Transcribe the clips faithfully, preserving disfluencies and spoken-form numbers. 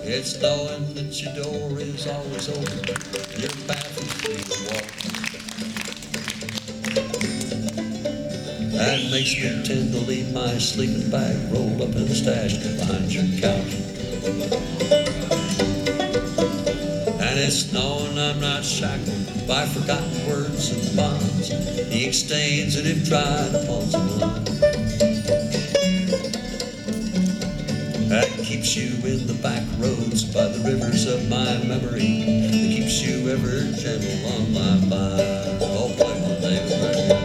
It's knowing that your door is always open, your path is free to walk. That makes me tend to leave my sleeping bag rolled up in a stash behind your couch. And it's knowing I'm not shackled by forgotten words and bonds, the ink stains that have dried upon some line. That keeps you in the back roads by the rivers of my memory, that keeps you ever gentle on my mind. Oh, play one, David, right here.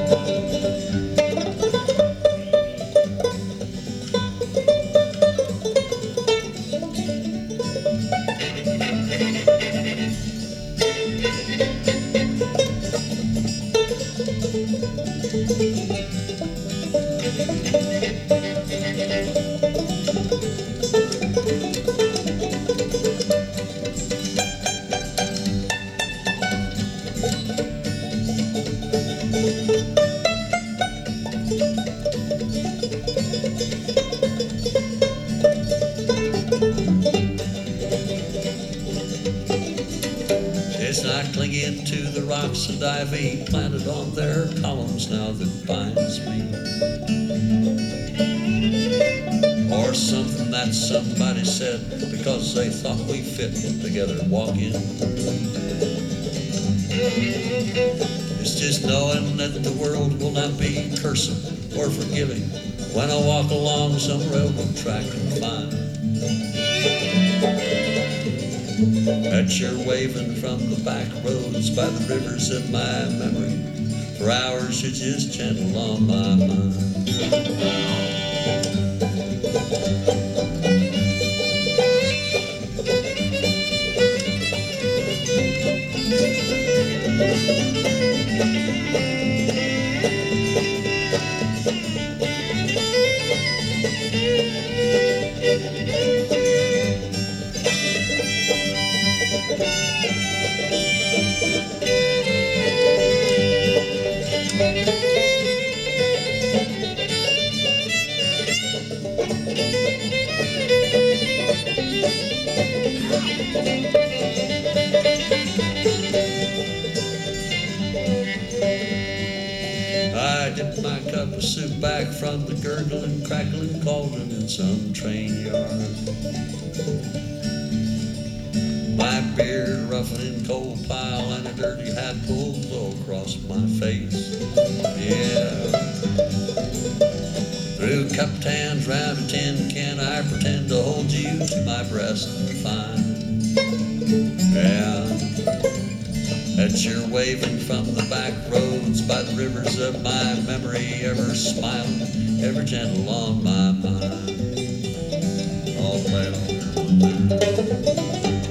It's not clinging to the rocks and ivy planted on their columns now that binds me, or something that somebody said because they thought we fit together walking. It's just knowing that the world will not be cursing or forgiving when I walk along some railroad track and find that you're waving from the back roads by the rivers of my memory. For hours you're just gentle on my mind. I dipped my cup of soup back from the gurgling, crackling cauldron in some train yard. My beard ruffling coal pile and a dirty hat pulled low across my face. Yeah. Through cup tans round a tin can, I pretend to hold you to my breast and find, yeah, that you're waving from the back roads by the rivers of my memory, ever smiling, ever gentle on my mind. All play it on there.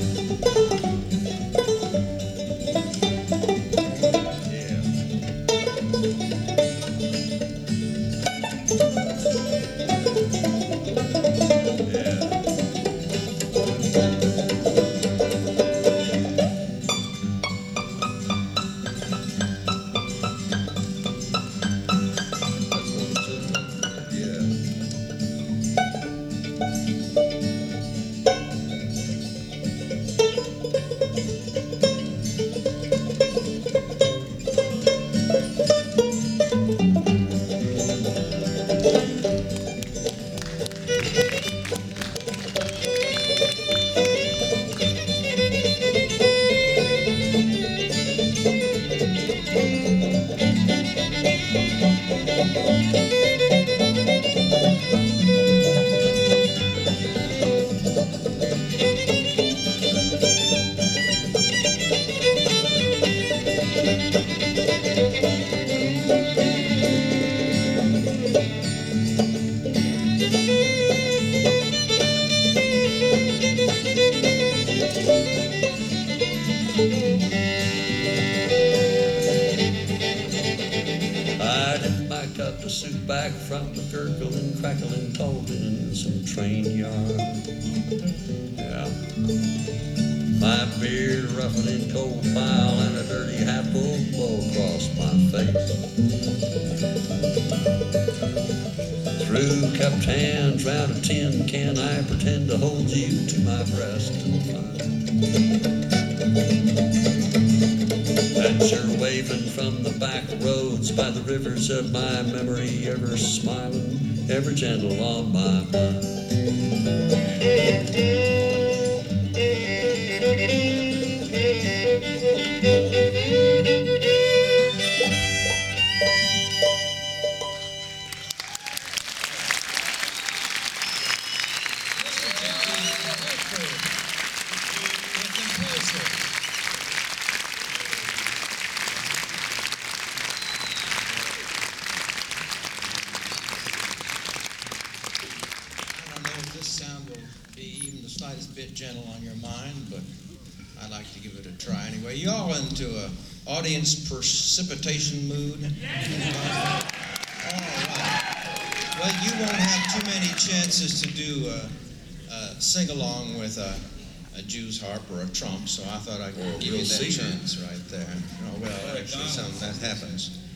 I dipped my cup of soup back from the gurgling, crackling cauldron in some train yard. Yeah. My beard ruffling coal pile and a dirty hat pulled low across my face. Through two cupped hands round a tin can, I pretend to hold you to my breast and find that you're waving from the back roads by the rivers of my memory, ever smiling, ever gentle on my mind. Bit gentle on your mind, but I'd like to give it a try anyway. You all into a audience precipitation mood? All right. Well, you won't have too many chances to do a, a sing-along with a, a Jew's harp or a trump, so I thought I'd Or give we'll you that see. chance right there. Oh, well, actually, some that happens.